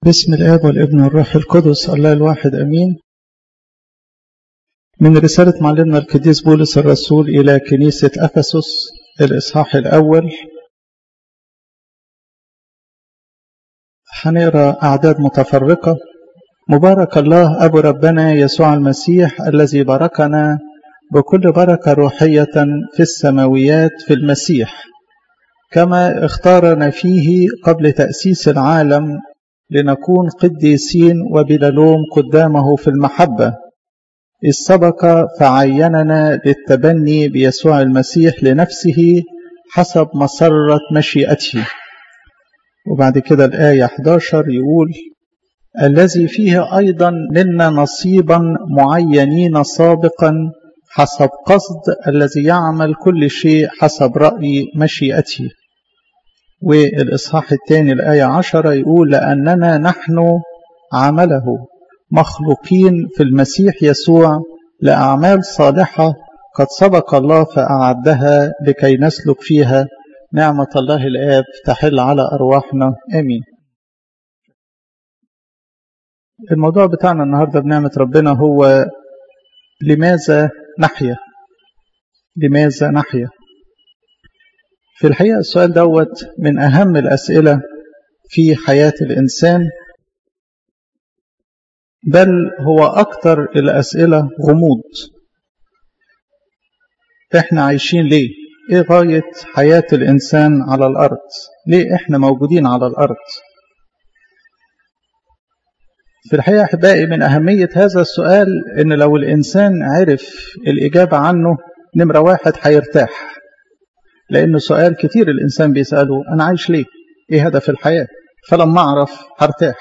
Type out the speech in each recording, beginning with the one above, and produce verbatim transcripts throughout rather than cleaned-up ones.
باسم الآب والابن والروح القدس الله الواحد أمين. من رسالة معلمنا القديس بولس الرسول إلى كنيسة أفسس الإصحاح الأول، هنقرأ أعداد متفرقة. مبارك الله أبو ربنا يسوع المسيح الذي باركنا بكل بركة روحية في السماويات في المسيح، كما اختارنا فيه قبل تأسيس العالم لنكون قديسين وبلا لوم قدامه في المحبة، إذ سبق فعيننا للتبني بيسوع المسيح لنفسه حسب مسرة مشيئته. وبعد كده الآية إحدى عشر يقول: الذي فيه أيضا لنا نصيبا معينين سابقا حسب قصد الذي يعمل كل شيء حسب رأي مشيئته. والإصحاح الثاني الآية عشرة يقول: لأننا نحن عمله مخلوقين في المسيح يسوع لأعمال صالحة قد سبق الله فأعدها لكي نسلك فيها. نعمة الله الآب تحل على أرواحنا آمين. الموضوع بتاعنا النهاردة بنعمة ربنا هو لماذا نحيا؟ لماذا نحيا؟ في الحقيقة السؤال دوت من أهم الأسئلة في حياة الإنسان، بل هو أكتر الأسئلة غموض. إحنا عايشين ليه؟ إيه غاية حياة الإنسان على الأرض؟ ليه إحنا موجودين على الأرض؟ في الحقيقة أحبائي من أهمية هذا السؤال إن لو الإنسان عرف الإجابة عنه نمرة واحد هيرتاح، لأنه سؤال كتير الإنسان بيسأله: أنا عايش ليه؟ إيه هدف الحياة؟ فلما أعرف هرتاح.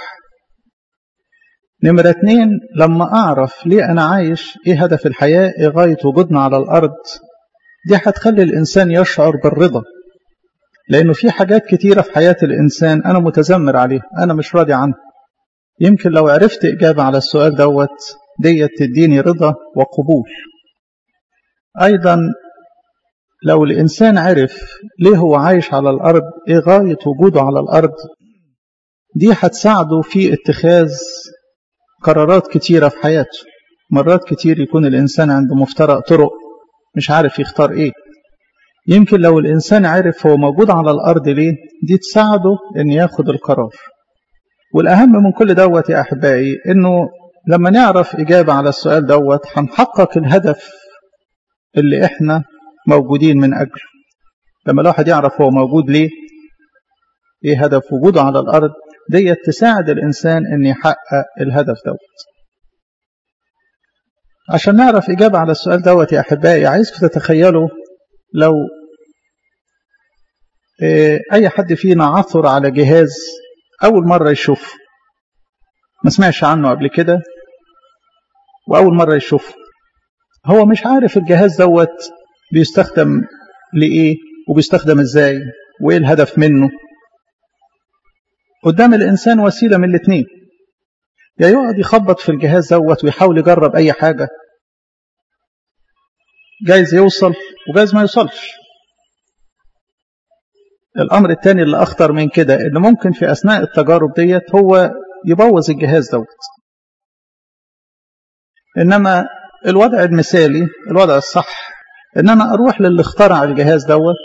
نمرة اتنين، لما أعرف ليه أنا عايش، إيه هدف الحياة، إيه غاية وجودنا على الأرض، دي هتخلي الإنسان يشعر بالرضا، لأنه في حاجات كتيرة في حياة الإنسان أنا متذمر عليها، أنا مش راضي عنها. يمكن لو عرفت إجابة على السؤال دوت دي تديني رضا وقبول. أيضا لو الإنسان عرف ليه هو عايش على الأرض، إيه غاية وجوده على الأرض، دي هتساعده في اتخاذ قرارات كتيرة في حياته. مرات كتير يكون الإنسان عنده مفترق طرق مش عارف يختار إيه. يمكن لو الإنسان عرف هو موجود على الأرض ليه، دي تساعده إن ياخد القرار. والأهم من كل دوت يا أحبائي إنه لما نعرف إجابة على السؤال دوت هنحقق الهدف اللي إحنا موجودين من أجله. لما الواحد يعرف هو موجود ليه، إيه هدف وجوده على الأرض، دي تساعد الإنسان إن يحقق الهدف دوت. عشان نعرف إجابة على السؤال دوت يا أحبائي، عايزكم تتخيلوا لو أي حد فينا عثر على جهاز أول مرة يشوفه، ما سمعش عنه قبل كده وأول مرة يشوفه، هو مش عارف الجهاز دوت بيستخدم لإيه وبيستخدم إزاي وإيه الهدف منه. قدام الإنسان وسيلة من الاثنين: يا يقعد يخبط في الجهاز دوت ويحاول يجرب أي حاجة، جايز يوصل وجايز ما يوصلش. الأمر الثاني اللي أخطر من كده إنه ممكن في أثناء التجارب ديت هو يبوظ الجهاز دوت. إنما الوضع المثالي، الوضع الصح، إن أنا أروح للي اخترع الجهاز دوت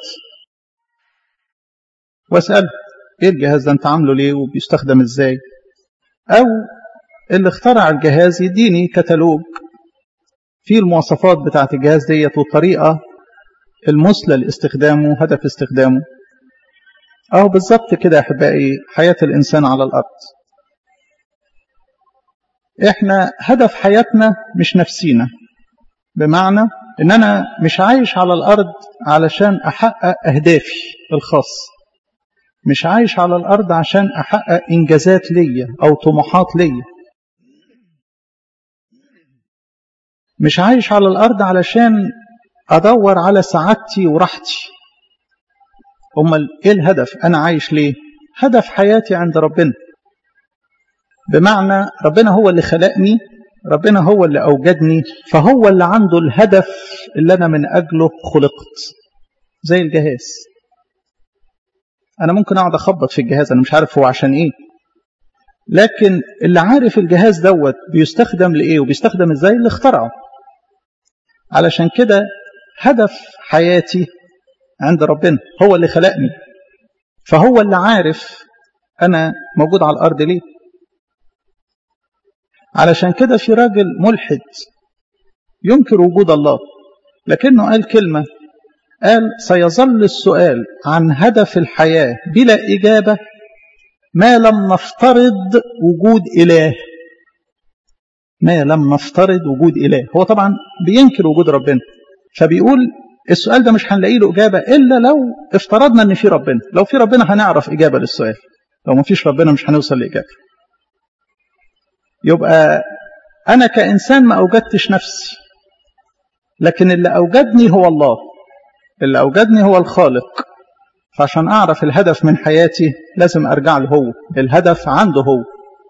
وأسأله: إيه الجهاز ده أنت عامله ليه وبيستخدم إزاي؟ أو اللي اخترع الجهاز يديني كتالوج فيه المواصفات بتاعت الجهاز ديت والطريقة المثلى لاستخدامه وهدف استخدامه. أو بالضبط كده يا أحبائي حياة الإنسان على الأرض. إحنا هدف حياتنا مش نفسينا، بمعنى إن أنا مش عايش على الأرض علشان أحقق أهدافي الخاصة، مش عايش على الأرض عشان أحقق إنجازات ليا أو طموحات ليا، مش عايش على الأرض علشان أدور على سعادتي وراحتي. أمال إيه الهدف؟ أنا عايش ليه؟ هدف حياتي عند ربنا، بمعنى ربنا هو اللي خلقني، ربنا هو اللي أوجدني، فهو اللي عنده الهدف اللي أنا من أجله خلقت. زي الجهاز، أنا ممكن أقعد أخبط في الجهاز، أنا مش عارف هو عشان إيه، لكن اللي عارف الجهاز دوت بيستخدم لإيه وبيستخدم إزاي اللي اخترعه. علشان كده هدف حياتي عند ربنا، هو اللي خلقني، فهو اللي عارف أنا موجود على الأرض ليه. علشان كده في راجل ملحد ينكر وجود الله، لكنه قال كلمة، قال سيظل السؤال عن هدف الحياة بلا إجابة ما لم نفترض وجود إله. ما لم نفترض وجود إله. هو طبعا بينكر وجود ربنا، فبيقول السؤال ده مش هنلاقي له إجابة إلا لو افترضنا أن في ربنا. لو في ربنا هنعرف إجابة للسؤال، لو ما فيش ربنا مش هنوصل لإجابة. يبقى أنا كإنسان ما أوجدتش نفسي، لكن اللي أوجدني هو الله، اللي أوجدني هو الخالق. فعشان أعرف الهدف من حياتي لازم أرجع له هو، الهدف عنده هو.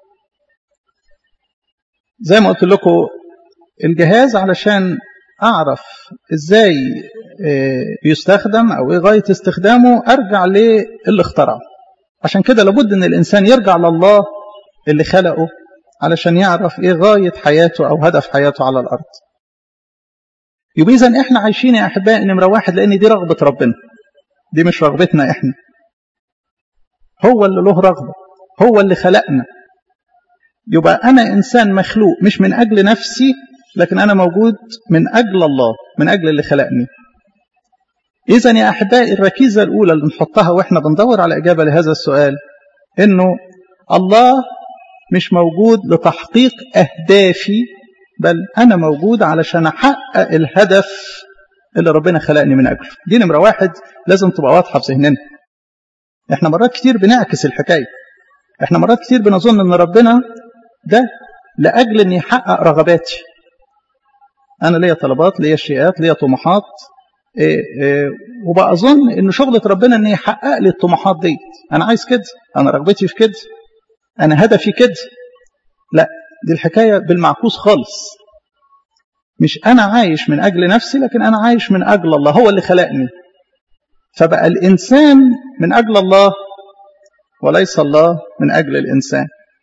زي ما قلت لكم الجهاز علشان أعرف إزاي يستخدم أو إيه غاية استخدامه أرجع للي اخترعه. عشان كده لابد أن الإنسان يرجع لله اللي خلقه علشان يعرف إيه غاية حياته أو هدف حياته على الأرض. يبقى إذن إحنا عايشين يا أحبائي نمرة واحد لأن دي رغبة ربنا، دي مش رغبتنا إحنا. هو اللي له رغبة، هو اللي خلقنا. يبقى أنا إنسان مخلوق مش من أجل نفسي، لكن أنا موجود من أجل الله، من أجل اللي خلقني. إذن يا أحبائي الركيزة الأولى اللي نحطها وإحنا بندور على إجابة لهذا السؤال إنه الله مش موجود لتحقيق أهدافي، بل أنا موجود علشان أحقق الهدف اللي ربنا خلقني من أجله. دي نمرة واحد لازم تبقى واضحة في ذهننا. إحنا مرات كتير بنعكس الحكاية، إحنا مرات كتير بنظن إن ربنا ده لأجل أن يحقق رغباتي. أنا ليا طلبات، ليا شيئات، ليا طموحات، إيه إيه وبقى أظن إن شغلة ربنا أن يحقق لي الطموحات دي. أنا عايز كده، أنا رغبتي في كده، أنا هدفي كده. لا، دي الحكاية بالمعكوس خالص. مش أنا عايش من أجل نفسي، لكن أنا عايش من أجل الله، هو اللي خلقني. فبقى الإنسان من أجل الله وليس الله من أجل الإنسان.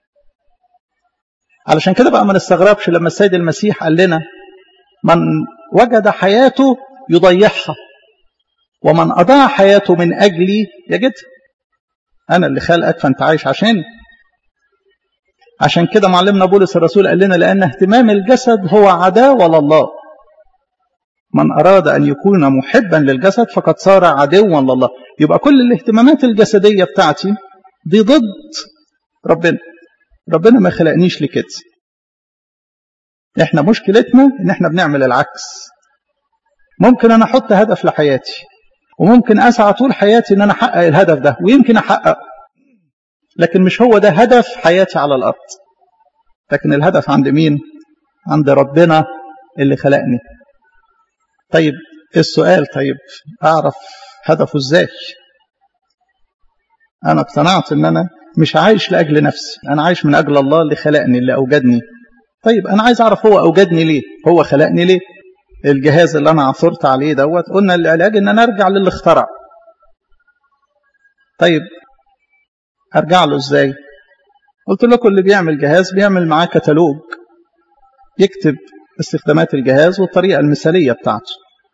علشان كده بقى ما نستغربش لما السيد المسيح قال لنا من وجد حياته يضيعها، ومن أضاع حياته من أجلي يجدها. أنا اللي خلقك فأنت عايش عشاني. عشان كده معلمنا بولس الرسول قال لنا لأن اهتمام الجسد هو عداوة لله. من أراد أن يكون محبا للجسد فقد صار عدوا لله. يبقى كل الاهتمامات الجسدية بتاعتي دي ضد ربنا. ربنا ما خلقنيش لكده. احنا مشكلتنا ان احنا بنعمل العكس. ممكن انا احط هدف لحياتي، وممكن اسعى طول حياتي ان انا احقق الهدف ده، ويمكن احققه، لكن مش هو ده هدف حياتي على الارض. لكن الهدف عند مين؟ عند ربنا اللي خلقني. طيب السؤال، طيب اعرف هدفه ازاي؟ انا اقتنعت ان انا مش عايش لاجل نفسي، انا عايش من اجل الله اللي خلقني، اللي اوجدني. طيب انا عايز اعرف هو اوجدني ليه، هو خلقني ليه. الجهاز اللي انا عثرت عليه دوت، قلنا العلاج ان انا ارجع للي اخترع. طيب ارجع له ازاي؟ قلت لكم اللي بيعمل جهاز بيعمل معاه كتالوج، يكتب استخدامات الجهاز والطريقه المثاليه بتاعته.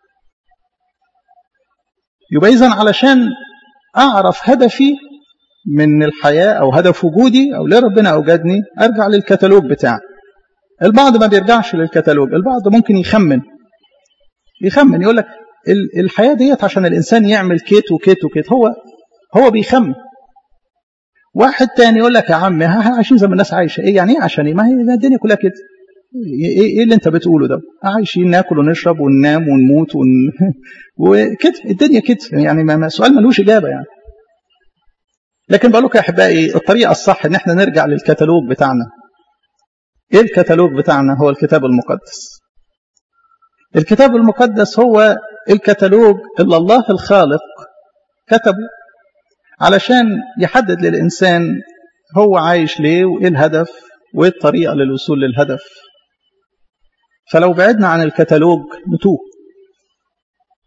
يبقى اذا علشان اعرف هدفي من الحياه او هدف وجودي او ليه ربنا اوجدني، ارجع للكتالوج بتاعي. البعض ما بيرجعش للكتالوج، البعض ممكن يخمن يخمن يقول لك الحياة ديت عشان الإنسان يعمل كيت وكيت وكيت، هو هو بيخمن. واحد تاني يقول لك يا عم ها عايشين زي ما الناس عايشة. ايه يعني ايه عشان ايه؟ ما هي الدنيا كلها كده. ايه ايه اللي انت بتقوله ده؟ عايشين ناكل ونشرب وننام ونموت ون... وكده الدنيا كده. يعني ما سؤال ملوش إجابة يعني. لكن بقول لكم يا أحبائي الطريقة الصح ان احنا نرجع للكتالوج بتاعنا. ايه الكتالوج بتاعنا؟ هو الكتاب المقدس. الكتاب المقدس هو الكتالوج اللي الله الخالق كتبه علشان يحدد للإنسان هو عايش ليه وإيه الهدف وإيه الطريقة للوصول للهدف. فلو بعدنا عن الكتالوج نتوه.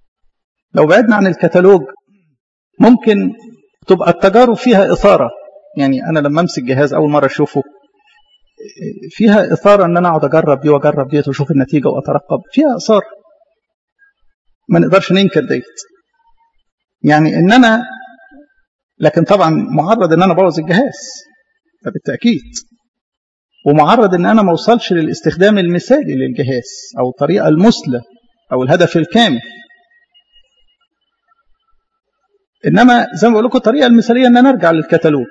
لو بعدنا عن الكتالوج ممكن تبقى التجارب فيها إثارة. يعني أنا لما أمسك جهاز أول مرة أشوفه فيها إثارة أن أنا أقعد أجرب دي وأجرب ديت وأشوف النتيجة وأترقب، فيها إثارة ما نقدرش ننكر ديت. يعني إن أنا لكن طبعا معرض أن أنا أبوظ الجهاز ده بالتأكيد، ومعرض أن أنا ما أوصلش للاستخدام المثالي للجهاز أو الطريقة المثلى أو الهدف الكامل. إنما زي ما بقول لكم الطريقة المثالية أن أنا أرجع للكتالوج.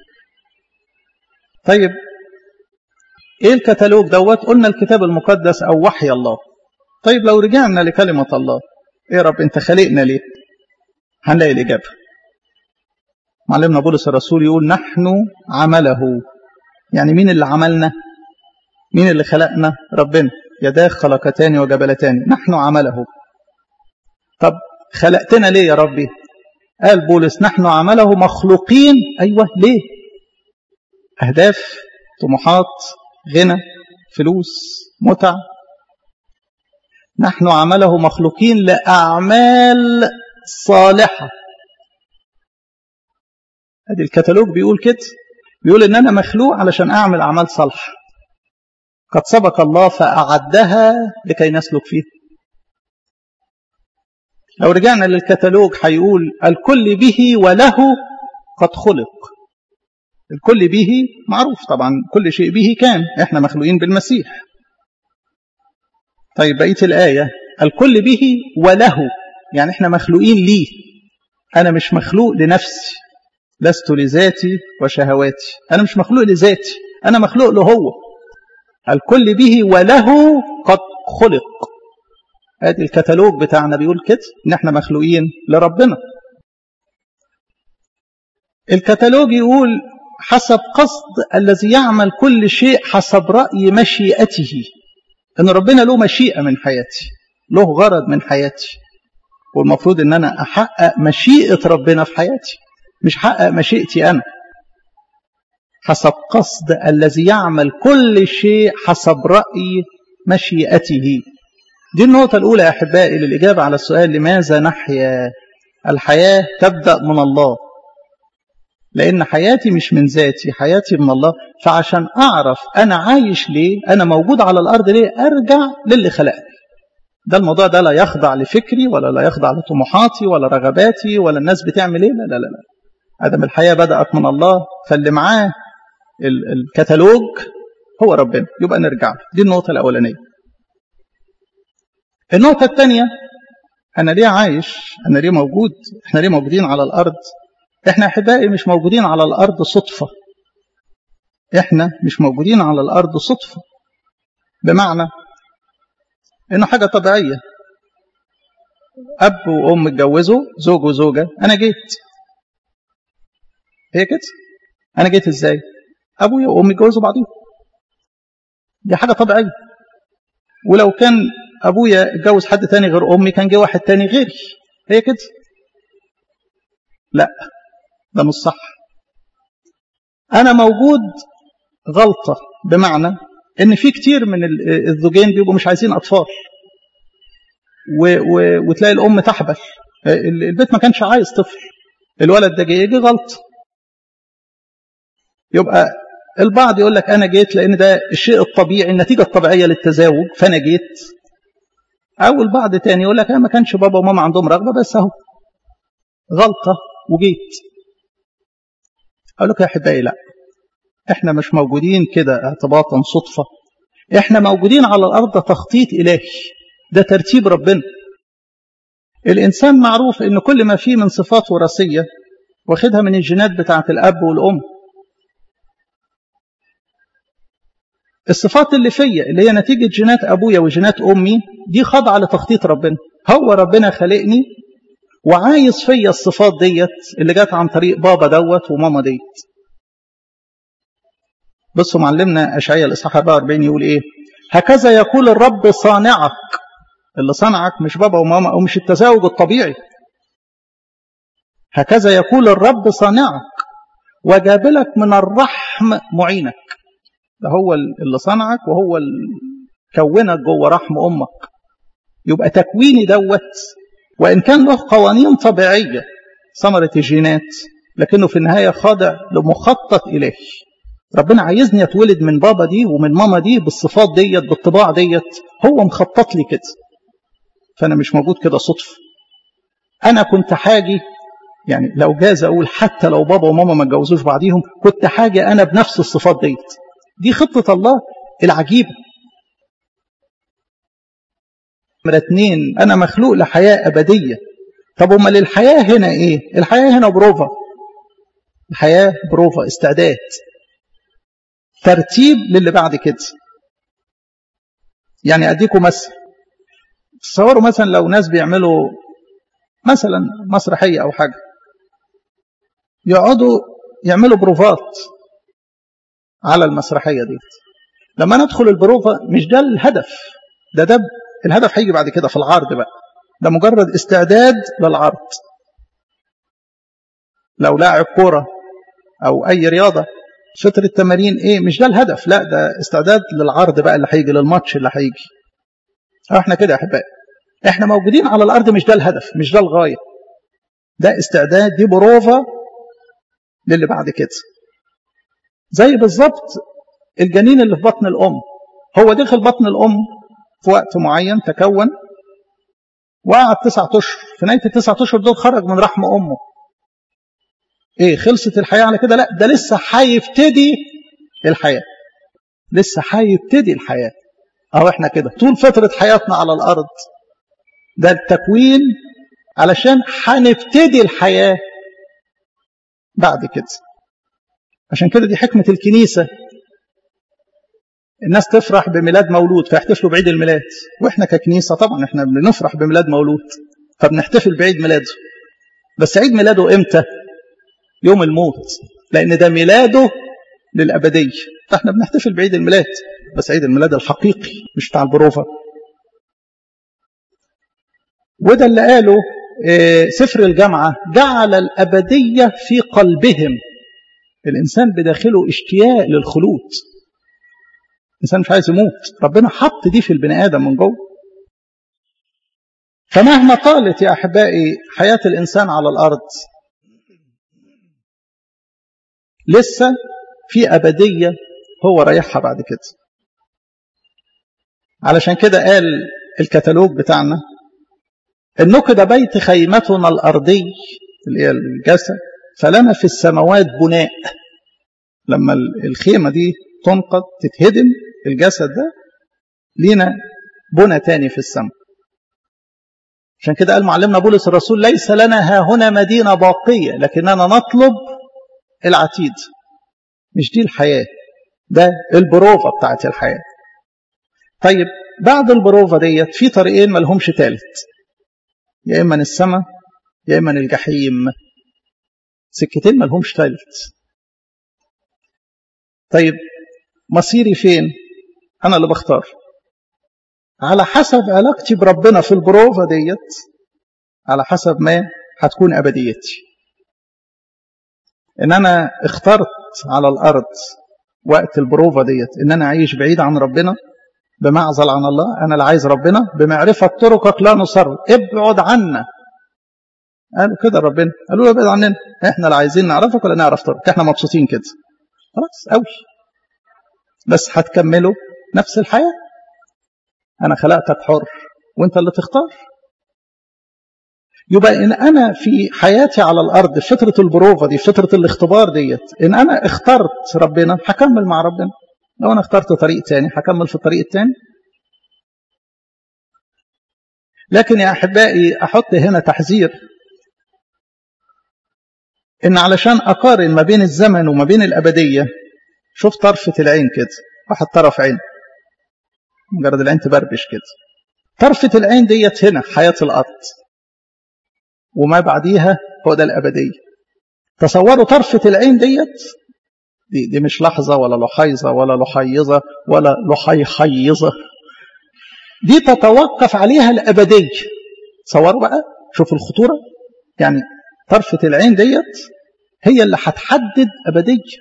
طيب إيه الكتالوج دوت؟ قلنا الكتاب المقدس أو وحي الله. طيب لو رجعنا لكلمة الله، إيه رب أنت خلقنا ليه؟ هنلاقي الإجابة. معلمنا بولس الرسول يقول نحن عمله. يعني مين اللي عملنا؟ مين اللي خلقنا؟ ربنا. يداه خلقتان وجبلتان، نحن عمله. طب خلقتنا ليه يا ربي؟ قال بولس نحن عمله مخلوقين. أيوة ليه؟ أهداف، طموحات، غنى، فلوس، متع. نحن عمله مخلوقين لأعمال صالحة. هذه الكتالوج بيقول كده، بيقول إن أنا مخلوق علشان أعمل أعمال صالحة قد سبق الله فأعدها لكي نسلك فيه. لو رجعنا للكتالوج هيقول الكل به وله قد خلق. الكل به معروف طبعا، كل شيء به كان، احنا مخلوقين بالمسيح. طيب بقية الآية الكل به وله، يعني احنا مخلوقين ليه. أنا مش مخلوق لنفسي، لست لذاتي وشهواتي، أنا مش مخلوق لذاتي، أنا مخلوق له هو. الكل به وله قد خلق. هذه الكتالوج بتاعنا بيقول كده إن احنا مخلوقين لربنا. الكتالوج يقول حسب قصد الذي يعمل كل شيء حسب رأي مشيئته. إن ربنا له مشيئة من حياتي، له غرض من حياتي، والمفروض إن أنا أحقق مشيئة ربنا في حياتي، مش حقق مشيئتي أنا. حسب قصد الذي يعمل كل شيء حسب رأي مشيئته. دي النقطة الأولى يا أحبائي للإجابة على السؤال لماذا نحيا. الحياة تبدأ من الله، لأن حياتي مش من ذاتي، حياتي من الله. فعشان أعرف أنا عايش ليه، أنا موجود على الأرض ليه، أرجع للي خلقني. ده الموضوع ده لا يخضع لفكري ولا لا يخضع لطموحاتي ولا رغباتي ولا الناس بتعمل ايه، لا لا لا لا. أدم الحياة بدأت من الله، فاللي معاه الكتالوج هو ربنا، يبقى نرجع. دي النقطة الأولانية. النقطة الثانية، أنا ليه عايش، أنا ليه موجود، إحنا ليه موجودين على الأرض. إحنا أحبائي مش موجودين على الأرض صدفة. إحنا مش موجودين على الأرض صدفة، بمعنى إنه حاجة طبيعية. أب وأم اتجوزوا، زوج وزوجة، أنا جيت. هي كده. أنا جيت إزاي؟ أبويا وأمي اتجوزوا بعضهم. دي حاجة طبيعية. ولو كان أبويا اتجوز حد تاني غير أمي كان جه واحد تاني غيري. هي كده. لا، ده مش صح. أنا موجود غلطة، بمعنى إن في كتير من الزوجين بيبقوا مش عايزين أطفال، و و وتلاقي الأم تحبل. البيت ما كانش عايز طفل، الولد ده جه يجي غلط. يبقى البعض يقول لك أنا جيت لأن ده الشيء الطبيعي، النتيجة الطبيعية للتزاوج، فأنا جيت. أو البعض تاني يقول لك أنا ما كانش بابا وماما عندهم رغبة، بس أهو غلطة وجيت. أقول لك يا أحبائي لا، إحنا مش موجودين كده اعتباطا صدفة. إحنا موجودين على الأرض تخطيط إلهي، ده ترتيب ربنا. الإنسان معروف إن كل ما فيه من صفات وراثية واخدها من الجينات بتاعة الأب والأم. الصفات اللي فيا اللي هي نتيجة جينات أبويا وجينات أمي دي خاضعة لتخطيط ربنا. هو ربنا خلقني وعايز فيا الصفات ديت اللي جات عن طريق بابا دوت وماما ديت. بصوا معلمنا أشعياء الإصحاح أربعة وأربعين يقول إيه؟ هكذا يقول الرب صانعك. اللي صنعك مش بابا وماما أو مش التزاوج الطبيعي. هكذا يقول الرب صانعك وجابلك من الرحم معينك. ده هو اللي صنعك وهو اللي كونك جوه رحم أمك. يبقى تكويني دوت وإن كان له قوانين طبيعية ثمرة الجينات، لكنه في النهاية خاضع لمخطط إلهي. ربنا عايزني أتولد من بابا دي ومن ماما دي بالصفات ديت بالطباع ديت، هو مخطط لي كده، فأنا مش موجود كده صدفة. أنا كنت حاجي، يعني لو جاز أقول حتى لو بابا وماما ما اتجوزوش بعضيهم كنت حاجة أنا بنفس الصفات ديت. دي خطة الله العجيبة. نمرة اتنين، أنا مخلوق لحياة أبدية. طب وما للحياة هنا إيه؟ الحياة هنا بروفا، الحياة بروفا، استعداد، ترتيب للي بعد كده. يعني أديكم مثل، تصوروا مثلا لو ناس بيعملوا مثلا مسرحية أو حاجة، يقعدوا يعملوا بروفات على المسرحية دي. لما ندخل البروفة مش ده الهدف، ده ده الهدف هيجي بعد كده في العرض بقى، ده مجرد استعداد للعرض. لو لاعب كورة أو أي رياضة فترة التمارين إيه، مش ده الهدف، لا ده استعداد للعرض بقى اللي هيجي، للماتش اللي هيجي. احنا كده يا أحبائي، احنا موجودين على الأرض مش ده الهدف، مش ده الغاية، ده استعداد، دي بروفة للي بعد كده. زي بالظبط الجنين اللي في بطن الأم، هو دخل بطن الأم في وقت معين، تكون وقعد تسعة أشهر، في نهاية التسعة أشهر دول خرج من رحم أمه. إيه، خلصت الحياة على كده؟ لا، ده لسه هيبتدي الحياة، لسه هيبتدي الحياة. أهو إحنا كده طول فترة حياتنا على الأرض ده التكوين علشان هنبتدي الحياة بعد كده. عشان كده دي حكمة الكنيسة، الناس تفرح بميلاد مولود فيحتفلوا بعيد الميلاد، وإحنا ككنيسة طبعا إحنا بنفرح بميلاد مولود فبنحتفل بعيد ميلاده. بس عيد ميلاده إمتى؟ يوم الموت، لأن ده ميلاده للأبدية، فإحنا بنحتفل بعيد الميلاد، بس عيد الميلاد الحقيقي مش بتاع البروفة. وده اللي قاله سفر الجامعة، جعل الأبدية في قلبهم. الإنسان بداخله اشتياق للخلود، الإنسان مش عايز يموت، ربنا حط دي في البني آدم من جوه. فمهما طالت يا أحبائي حياة الإنسان على الأرض لسه في أبدية هو رايحها بعد كده. علشان كده قال الكتالوج بتاعنا: النقد بيت خيمتنا الأرضي اللي هي الجسد، فلنا في السماوات بناء. لما الخيمة دي تنقض تتهدم الجسد ده، لينا بنى تاني في السماء. عشان كده قال معلمنا بولس الرسول: ليس لنا ها هنا مدينة باقية لكننا نطلب العتيد. مش دي الحياة، ده البروفة بتاعت الحياة. طيب بعد البروفة ديت في طريقين ملهمش تالت، يا إما السماء يا إما الجحيم، سكتين ملهمش تالت. طيب مصيري فين؟ أنا اللي بختار على حسب علاقتي بربنا في البروفة ديت، على حسب ما هتكون أبديتي. إن أنا اخترت على الأرض وقت البروفة ديت إن أنا أعيش بعيد عن ربنا، بمعزل عن الله، أنا اللي عايز ربنا، بمعرفة طرقك لا نصر، ابعد عنا. قالوا كده ربنا، قالوا له ابعد عننا، احنا لا عايزين نعرفك ولا نعرف طرقك، احنا مبسوطين كده خلاص قوي. بس هتكملوا نفس الحياة، أنا خلقتك حر وانت اللي تختار. يبقى إن أنا في حياتي على الأرض في فترة البروفة دي، في فترة الاختبار ديت، إن أنا اخترت ربنا هكمل مع ربنا، لو أنا اخترت طريق تاني هكمل في الطريق التاني. لكن يا أحبائي أحط هنا تحذير، إن علشان أقارن ما بين الزمن وما بين الأبدية، شوف طرفة العين كده، واحد طرف عين مجرد العين تبربش كده، طرفة العين ديت هنا حياة الأرض، وما بعديها هو ده الأبدية. تصوروا طرفة العين ديت، دي, دي مش لحظة ولا لحيظة ولا لحيظة ولا لحيحيظة، دي تتوقف عليها الأبدية. تصوروا بقى، شوفوا الخطورة، يعني طرفة العين ديت هي اللي هتحدد أبدية.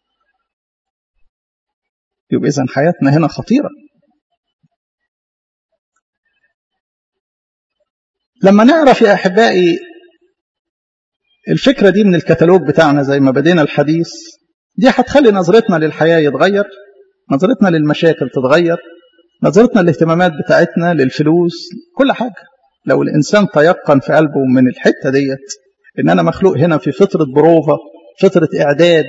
يبقى إذن حياتنا هنا خطيرة. لما نعرف يا أحبائي الفكرة دي من الكتالوج بتاعنا زي ما بدينا الحديث، دي هتخلي نظرتنا للحياة يتغير، نظرتنا للمشاكل تتغير، نظرتنا للاهتمامات بتاعتنا للفلوس، كل حاجة. لو الإنسان تيقن في قلبه من الحتة ديت إن أنا مخلوق هنا في فترة بروفة، فترة إعداد،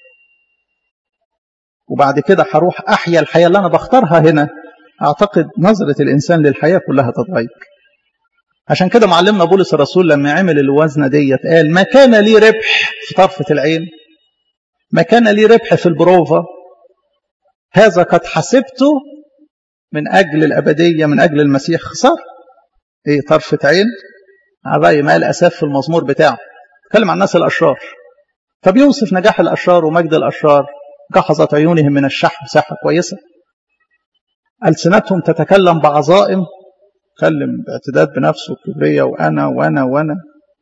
وبعد كده هروح أحيا الحياة اللي أنا بختارها هنا، أعتقد نظرة الإنسان للحياة كلها تتغير. عشان كده معلمنا بولس الرسول لما عمل الوزنة ديت قال ما كان لي ربح في طرفة العين، ما كان لي ربح في البروفة، هذا قد حسبته من أجل الأبدية، من أجل المسيح خسارة. إيه طرفة عين؟ عباية ما الأساف في المزمور بتاعه تكلم عن الناس الأشرار، فبيوصف نجاح الأشرار ومجد الأشرار. جحظت عيونهم من الشحم، ساحة كويسة. ألسنتهم تتكلم بعظائم، تكلم باعتداد بنفسه وكبرية وأنا وأنا وأنا.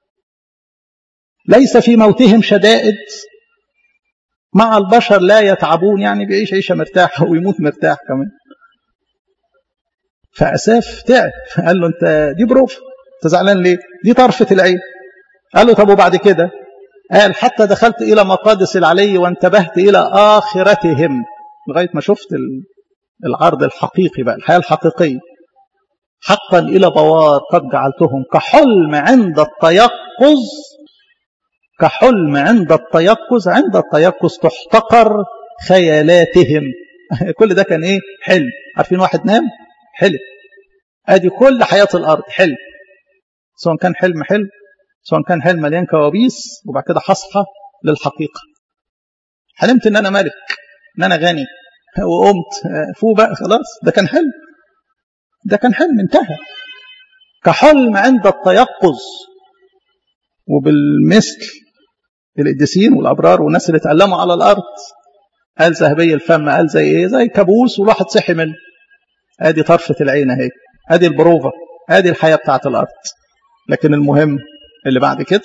ليس في موتهم شدائد، مع البشر لا يتعبون، يعني بيعيش عيشة مرتاحة ويموت مرتاح كمان. فأساف تعب، قال له أنت دي بروف، أنت زعلان ليه؟ دي طرفة العين. قال له طب وبعد كده؟ قال حتى دخلت إلى مقادس العلي وانتبهت إلى آخرتهم، لغاية ما شفت العرض الحقيقي بقى، الحياة الحقيقية. حقا إلى بوار قد جعلتهم كحلم عند التيقظ، كحلم عند التيقظ، عند التيقظ تحتقر خيالاتهم. كل ده كان إيه؟ حلم. عارفين واحد نام حلم، ادي كل حياة الارض حلم، سواء كان حلم حلم، سواء كان حلم مليان كوابيس، وبعد كده هصحى للحقيقة. حلمت ان انا ملك، ان انا غني، وقمت فوق بقى خلاص، ده كان حلم، ده كان حلم انتهى. كحلم عند التيقظ. وبالمثل القديسين والابرار والناس اللي اتألموا على الارض، قال ذهبي الفم، قال زي ايه؟ زي كابوس والواحد صحي منه. ادي طرفة العين اهي، ادي البروفة، ادي الحياة بتاعت الارض. لكن المهم اللي بعد كده،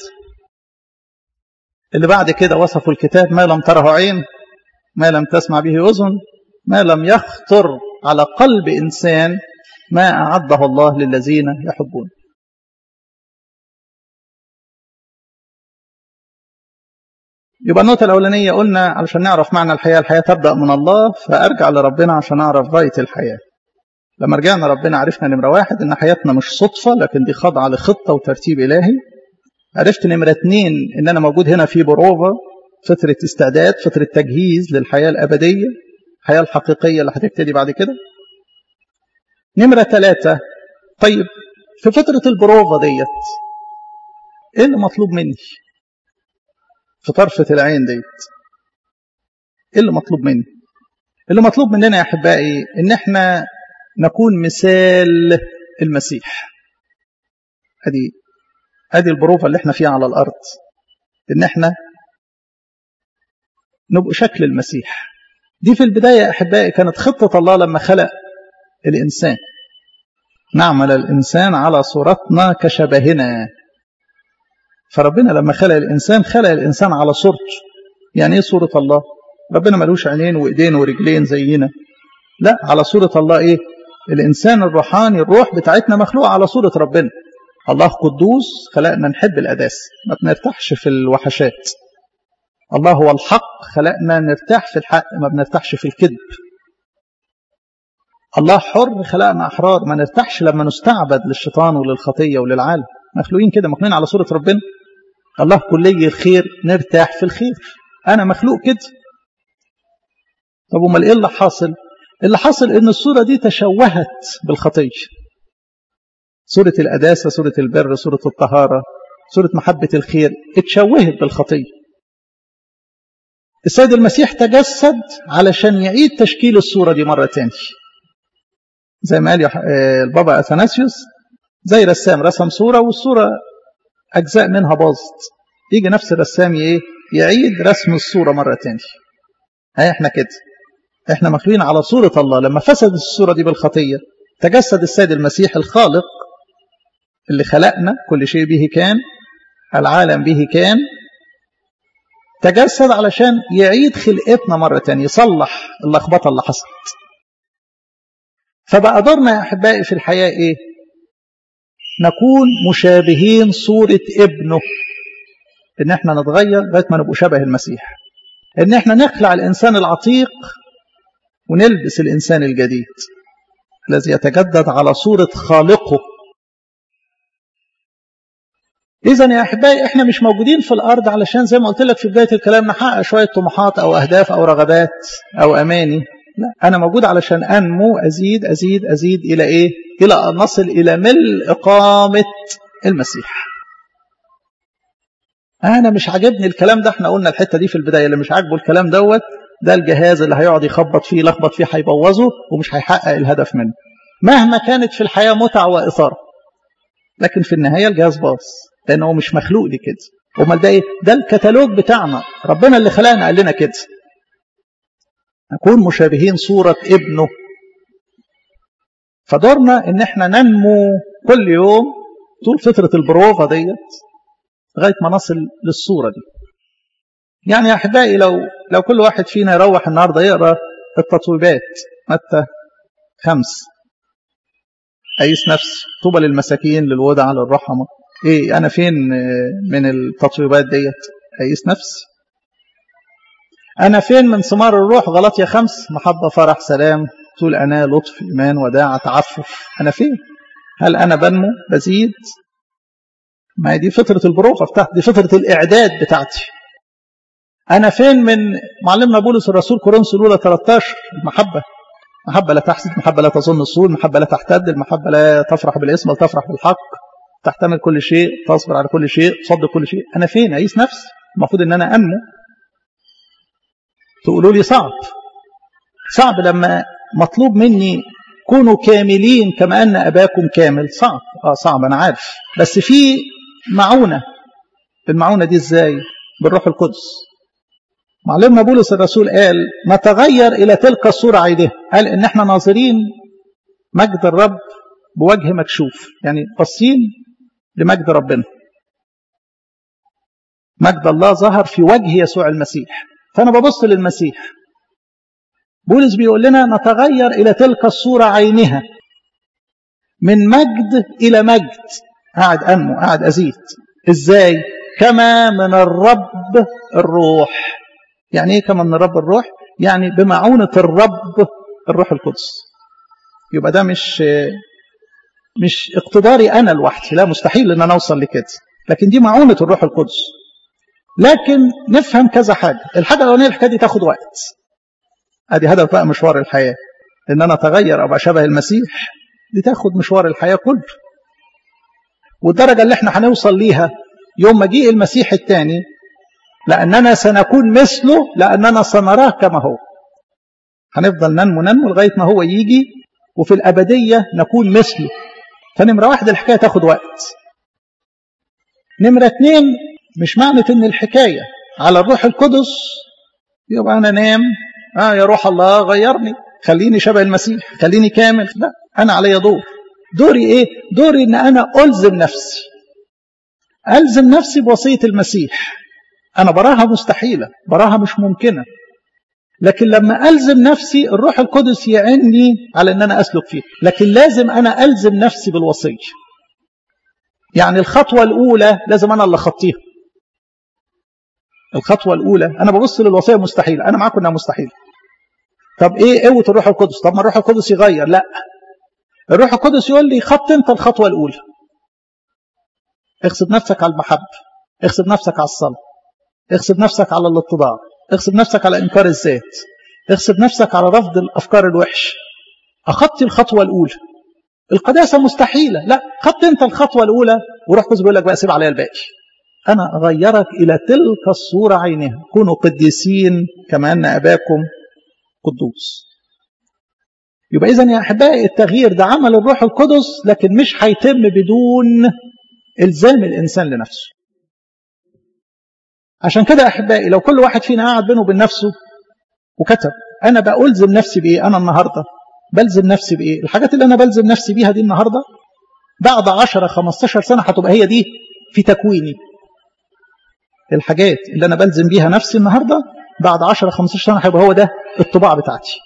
اللي بعد كده وصفوا الكتاب ما لم تره عين، ما لم تسمع به اذن، ما لم يخطر على قلب انسان، ما اعده الله للذين يحبون. يبقى النقطة الأولانية قلنا علشان نعرف معنى الحياة، الحياة تبدأ من الله، فأرجع لربنا عشان أعرف غاية الحياة. لما رجعنا ربنا عرفنا نمرة واحد إن حياتنا مش صدفة، لكن دي خاضعة لخطة وترتيب إلهي. عرفت نمرة اتنين إن أنا موجود هنا في بروفة، فترة استعداد، فترة تجهيز للحياة الأبدية، الحياة الحقيقية اللي هتبتدي بعد كده. نمرة ثلاثة، طيب في فترة البروفة ديت إيه اللي مطلوب مني؟ في طرفة العين ديت إيه اللي مطلوب مني؟ اللي مطلوب مننا يا أحبائي إن إحنا نكون مثال المسيح. ادي ادي البروفة اللي احنا فيها على الارض، ان احنا نبقى شكل المسيح. دي في البداية يا احبائي كانت خطة الله لما خلق الانسان، نعمل الانسان على صورتنا كشبهنا. فربنا لما خلق الانسان خلق الانسان على صورته. يعني ايه صورة الله؟ ربنا ملوش عينين وايدين ورجلين زينا، لا، على صورة الله. ايه الانسان الروحاني، الروح بتاعتنا مخلوقة على صورة ربنا. الله قدوس، خلقنا نحب القداسة، ما بنرتاحش في الوحشات. الله هو الحق، خلقنا نرتاح في الحق، ما بنرتاحش في الكذب. الله حر، خلقنا أحرار، ما نرتاحش لما نستعبد للشيطان وللخطية وللعالم. مخلوقين كده، مخلوقين على صورة ربنا. الله كلي الخير، نرتاح في الخير. أنا مخلوق كده. طب وما إيه اللي حاصل؟ اللي حاصل إن الصورة دي تشوهت بالخطية. صورة القداسة، صورة البر، صورة الطهارة، صورة محبة الخير اتشوهت بالخطية. السيد المسيح تجسد علشان يعيد تشكيل الصورة دي مرة تانية. زي ما قال البابا أثناسيوس، زي رسام رسم صورة والصورة أجزاء منها باظت، يجي نفس الرسام ايه يعيد رسم الصورة مرة تانية. هاي احنا كده، احنا مخلوقين على صورة الله. لما فسد الصورة دي بالخطية تجسد السيد المسيح الخالق اللي خلقنا، كل شيء به كان، العالم به كان، تجسد علشان يعيد خلقتنا مرة تانية، يصلح اللخبطة اللي حصلت. فبقى دورنا يا أحبائي في الحياة إيه؟ نكون مشابهين صورة ابنه. ان احنا نتغير لغايه ما نبقوا شبه المسيح، ان احنا نخلع الانسان العتيق ونلبس الانسان الجديد الذي يتجدد على صوره خالقه. اذا يا احبائي احنا مش موجودين في الارض علشان زي ما قلت لك في بدايه الكلام نحقق شويه طموحات او اهداف او رغبات او اماني، لا، انا موجود علشان انمو ازيد ازيد ازيد الى ايه؟ الى ان نصل الى ملء اقامه المسيح. انا مش عاجبني الكلام ده، احنا قلنا الحته دي في البدايه، اللي مش عاجبه الكلام دوت ده الجهاز اللي هيقعد يخبط فيه يلخبط فيه هيبوظه ومش هيحقق الهدف منه مهما كانت في الحياه متعه واثاره، لكن في النهايه الجهاز باظ لانه مش مخلوق لكده. امال ده ايه؟ ده الكتالوج بتاعنا، ربنا اللي خلقنا قال لنا كده نكون مشابهين صوره ابنه. فدورنا ان احنا ننمو كل يوم طول فتره البروفه ديت لغايه ما نصل للصوره دي. يعني يا احبائي لو لو كل واحد فينا يروح النهارده يقرا التطويبات متى خمس، قيس نفسي، طوبى للمساكين للودع للرحمه، ايه انا فين من التطويبات ديت؟ قيس نفسي. انا فين من ثمار الروح؟ غلطية خمس، محبه فرح سلام طول أناة لطف إيمان وداعة تعفف. أنا فين؟ هل أنا بنمو بزيد؟ ما هي دي فترة البروفة بتاعتي، دي فترة الإعداد بتاعتي. أنا فين من معلمنا بولس الرسول كورنثوس الأولى ثلاثة عشر؟ المحبة، محبة لا تحسد، محبة لا تظن السوء، محبة لا تحتد، المحبة لا تفرح بالاسم بل تفرح بالحق، تحتمل كل شيء، تصبر على كل شيء، تصدق كل شيء. أنا فين؟ أقيس نفسي. المفروض إن أنا أنمو. تقولوا لي صعب، صعب لما مطلوب مني كونوا كاملين كما أن أباكم كامل. صعب، آه صعب أنا عارف، بس في معونة. المعونة دي إزاي؟ بالروح القدس. معلمنا بولس الرسول قال نتغير إلى تلك الصورة عينها، قال إن احنا ناظرين مجد الرب بوجه مكشوف، يعني باصين لمجد ربنا. مجد الله ظهر في وجه يسوع المسيح، فأنا ببص للمسيح. بولس بيقول لنا نتغير إلى تلك الصورة عينها، من مجد إلى مجد. قاعد أنمو، قاعد أزيد. إزاي؟ كما من الرب الروح. يعني إيه كما من الرب الروح؟ يعني بمعونة الرب الروح القدس. يبقى ده مش مش اقتداري أنا لوحدي، لا، مستحيل أن أنا أوصل لكده، لكن دي معونة الروح القدس. لكن نفهم كذا حاجة. الحاجة الأولانية الحكاية دي تاخد وقت. ادي هدف بقى مشوار الحياة، ان انا اتغير ابقى شبه المسيح. دي تاخد مشوار الحياة كله. والدرجة اللي احنا هنوصل ليها يوم مجيء المسيح الثاني، لاننا سنكون مثله، لاننا سنراه كما هو. هنفضل ننمو ننمو لغاية ما هو يجي، وفي الابدية نكون مثله. فنمرة واحد الحكاية تاخد وقت. نمرة اتنين، مش معنى ان الحكاية على الروح القدس يبقى انا نام آه يا روح الله غيرني، خليني شبه المسيح، خليني كامل. لا، أنا علي دور. دوري إيه؟ دوري إن أنا ألزم نفسي، ألزم نفسي بوصية المسيح. أنا براها مستحيلة، براها مش ممكنة، لكن لما ألزم نفسي الروح القدس يعني على أن أنا أسلك فيه. لكن لازم أنا ألزم نفسي بالوصية. يعني الخطوة الأولى لازم أنا اللي أخطيها. الخطوة الأولى أنا ببص للوصية مستحيلة، أنا معاكم أنها مستحيلة. طب ايه قوة الروح القدس؟ طب ما الروح القدس يغير. لا، الروح القدس يقول لي خط انت الخطوة الاولى. اغصب نفسك على المحبة، اغصب نفسك على الصلاة، اغصب نفسك على الاتضاع، اغصب نفسك على انكار الذات، اغصب نفسك على رفض الافكار الوحش. اخطي الخطوة الاولى. القداسة مستحيلة. لا، خط انت الخطوة الاولى، وروح القدس بيقول لك بقى سيب عليها الباقي. انا اغيرك الى تلك الصورة عينها، كونوا قديسين كما ان اباكم قدوس. يبقى إذن يا أحبائي التغيير ده عمل الروح القدس، لكن مش هيتم بدون إلزام الإنسان لنفسه. عشان كده أحبائي لو كل واحد فينا قاعد بينه وبين نفسه وكتب أنا بألزم نفسي بإيه؟ أنا النهاردة بلزم نفسي بإيه؟ الحاجات اللي أنا بلزم نفسي بيها دي النهاردة بعد عشرة خمستاشر سنة هتبقى هي دي في تكويني. الحاجات اللي أنا بلزم بيها نفسي النهاردة بعد عشرة خمستاشر سنة هيبقى هو ده الطباع بتاعتي.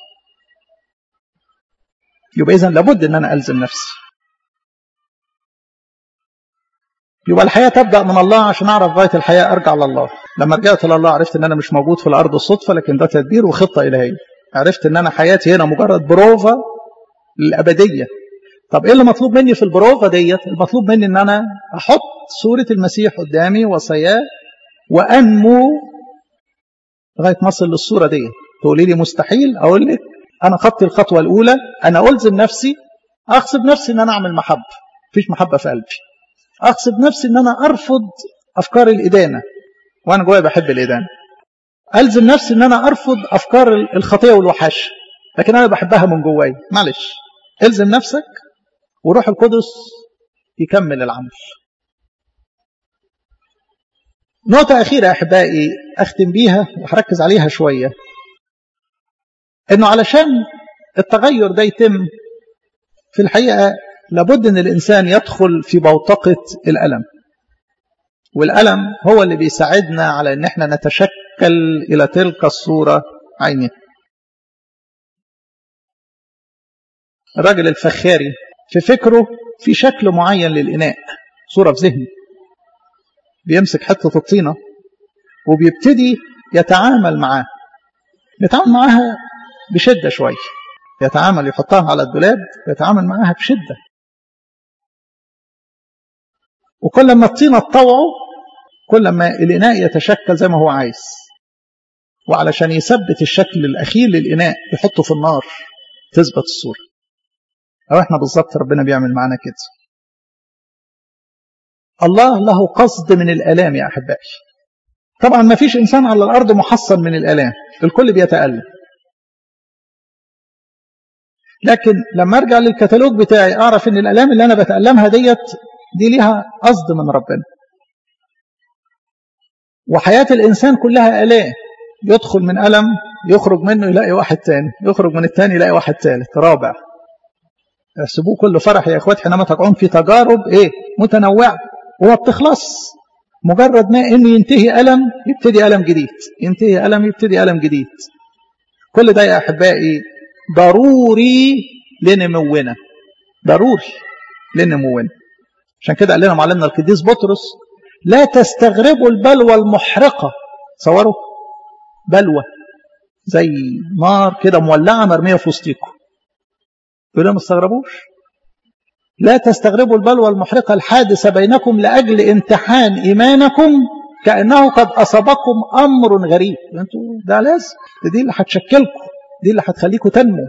يبقى إذن لابد أن أنا ألزم نفسي. يبقى الحياة تبدأ من الله. عشان أعرف غاية الحياة أرجع لله. لما رجعت لله عرفت أن أنا مش موجود في الأرض الصدفة، لكن ده تدبير وخطة إلهية. عرفت أن أنا حياتي هنا مجرد بروفة للأبدية. طب إيه اللي مطلوب مني في البروفة ديت؟ المطلوب مني أن أنا أحط صورة المسيح قدامي وصاياه وأنمو لغاية ما أصل للصورة ديت. تقولي لي مستحيل، أقول لك أنا خدت الخطوة الأولى. أنا ألزم نفسي، أغصب نفسي أن أنا أعمل محبة. مفيش محبة في قلبي. أغصب نفسي أن أنا أرفض أفكار الإدانة، وأنا جوايا بحب الإدانة. ألزم نفسي أن أنا أرفض أفكار الخطية والوحش، لكن أنا بحبها من جواي. معلش، ألزم نفسك وروح القدس يكمل العمل. نقطة أخيرة يا أحبائي أختم بيها وهركز عليها شوية، إنه علشان التغير ده يتم في الحقيقة لابد أن الإنسان يدخل في بوتقة الألم، والألم هو اللي بيساعدنا على أن احنا نتشكل إلى تلك الصورة عينها. الراجل الفخاري في فكره في شكل معين للإناء، صورة في ذهنه، بيمسك حتة الطينة وبيبتدي يتعامل معاه يتعامل معاها بشدة شوية، يتعامل يحطها على الدولاب ويتعامل معاها بشدة، وكل ما الطينة تطوعه كل ما الإناء يتشكل زي ما هو عايز. وعلشان يثبت الشكل الأخير للإناء يحطه في النار تثبت الصورة. أو إحنا بالظبط ربنا بيعمل معنا كده. الله له قصد من الآلام يا أحبائي. طبعا ما فيش إنسان على الأرض محصن من الآلام، الكل بيتألم. لكن لما أرجع للكتالوج بتاعي أعرف إن الآلام اللي أنا بتألمها ديت دي ليها قصد من ربنا. وحياة الإنسان كلها آلام، يدخل من ألم يخرج منه يلاقي واحد تاني، يخرج من التاني يلاقي واحد ثالث رابع. احسبوه كل فرح يا إخوات حينما تقعون في تجارب إيه متنوعة وما بتخلص. مجرد ما إن ينتهي ألم يبتدي ألم جديد، ينتهي ألم يبتدي ألم جديد. كل ده يا أحبائي ضروري لنمونا، ضروري لنمونا. عشان كده قال لنا معلمنا القديس بطرس لا تستغربوا البلوى المحرقة. تصوروا بلوى زي نار كده مولعة مرمية في وسطيكم، يقول ما تستغربوش. لا تستغربوا البلوى المحرقة الحادثة بينكم لأجل امتحان إيمانكم كأنه قد أصابكم أمر غريب. انتوا ده لازم، دي اللي هتشكلكم، دي اللي هتخليكم تنمو.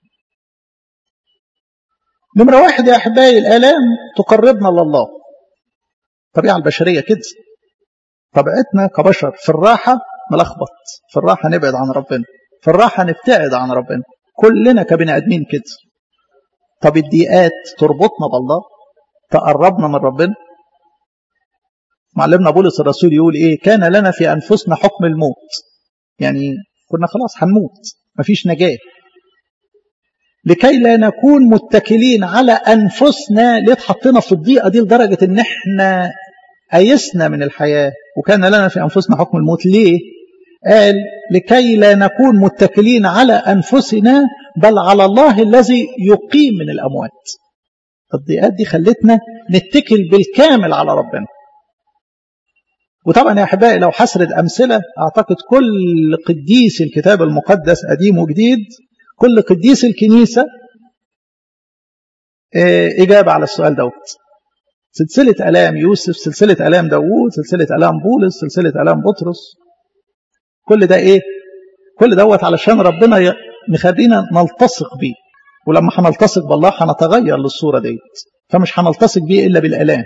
نمرة واحد يا أحبائي الآلام تقربنا لله. الطبيعة البشرية كده، طبيعتنا كبشر في الراحة ملخبط، في الراحة نبعد عن ربنا، في الراحة نبتعد عن ربنا، كلنا كبني آدمين كده. طب الضيقات تربطنا بالله، تقربنا من ربنا. معلمنا بولس الرسول يقول إيه؟ كان لنا في أنفسنا حكم الموت، يعني كنا خلاص هنموت مفيش نجاة، لكي لا نكون متكلين على أنفسنا. ليه اتحطينا في الضيقة دي لدرجة إن احنا أيسنا من الحياة؟ وكان لنا في أنفسنا حكم الموت. ليه؟ قال لكي لا نكون متكلين على أنفسنا بل على الله الذي يقيم من الأموات. الضيقات دي خلتنا نتكل بالكامل على ربنا. وطبعا يا أحبائي لو حسرد أمثلة، أعتقد كل قديس الكتاب المقدس قديم وجديد، كل قديس الكنيسة إجابة على السؤال دوت. سلسلة ألام يوسف، سلسلة ألام داوود، سلسلة ألام بولس، سلسلة ألام بطرس، كل ده إيه؟ كل دوت علشان ربنا نخلينا نلتصق بيه. ولما هنلتصق بالله هنتغير للصورة ديت، فمش هنلتصق بيه إلا بالآلام.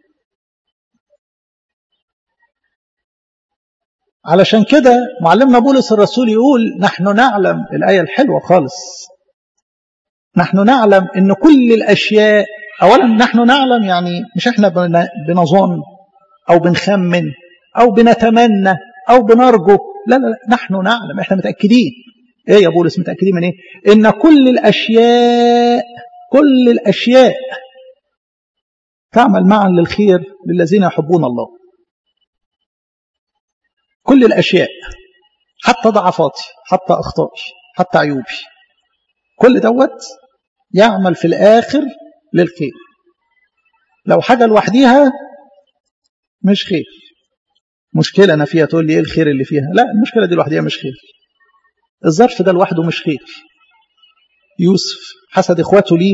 علشان كده معلمنا بولس الرسول يقول نحن نعلم، الآية الحلوة خالص، نحن نعلم إن كل الأشياء، أولا نحن نعلم يعني مش إحنا بنظن أو بنخمن أو بنتمنى أو بنرجو، لا لا لا، نحن نعلم، إحنا متأكدين. إيه يا بولس متأكدين من إيه؟ إن كل الأشياء، كل الأشياء تعمل معا للخير للذين يحبون الله. كل الأشياء، حتى ضعفاتي، حتى أخطائي، حتى عيوبي، كل دوت يعمل في الآخر للخير. لو حاجة لوحديها مش خير. مشكلة أنا فيها تقول لي إيه الخير اللي فيها؟ لا، المشكلة دي لوحدها مش خير. الظرف ده لوحده مش خير. يوسف حسد إخواته ليه،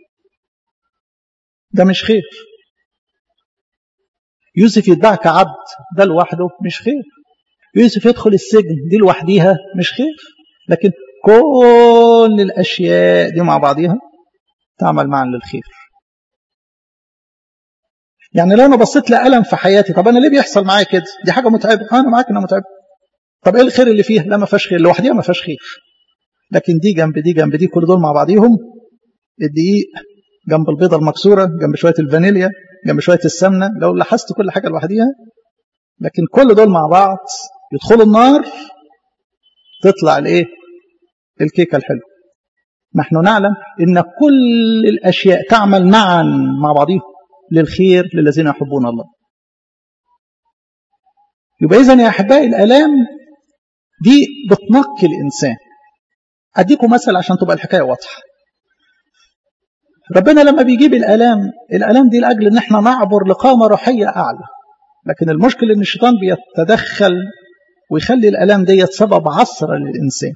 ده مش خير. يوسف يتباع كعبد، ده لوحده مش خير. يوسف يدخل السجن، دي لوحديها مش خير. لكن كل الأشياء دي مع بعضيها تعمل معا للخير. يعني لو أنا بصيت لألم في حياتي، طب أنا ليه بيحصل معايا كده؟ دي حاجة متعبة، أنا معاك إنها متعبة. طب إيه الخير اللي فيها؟ لا، ما فيهاش خير، لوحديها ما فيهاش خير. لكن دي جنب دي جنب دي، كل دول مع بعضيهم. الدقيق جنب البيضة المكسورة، جنب شوية الفانيليا، جنب شوية السمنة، لو لاحظت كل حاجة لوحديها. لكن كل دول مع بعض يدخلوا النار، تطلع الايه؟ الكيكة الحلوة. نحن نعلم ان كل الاشياء تعمل معا مع بعضها للخير للذين يحبون الله. يبقى اذن يا احبائي الالام دي بتنقي الانسان. اديكم مثل عشان تبقى الحكايه واضحه. ربنا لما بيجيب الالام، الالام دي لاجل ان احنا نعبر لقامه روحيه اعلى. لكن المشكله ان الشيطان بيتدخل ويخلي الالام دي سبب عثره للانسان.